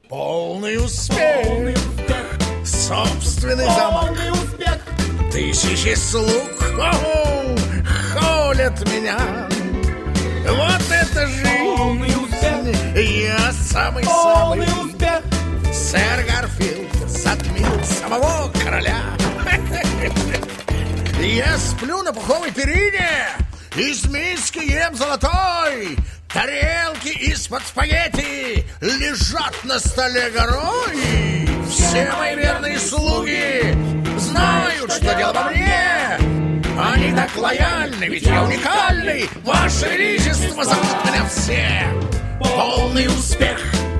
Полный успех. Собственный замок. Полный успех. Тысячи слуг холят меня. Вот это жизнь. Полный успех. Я самый-самый. Полный успех. Сэр Гарфилд затмил самого короля. Я сплю на пуховой перине, из миски ем золотой, тарелки из-под спагетти лежат на столе горой. Все мои верные слуги знают, что дело во мне. Они так лояльны, ведь я уникальный. Ваше Величество, зовут меня все. Полный успех.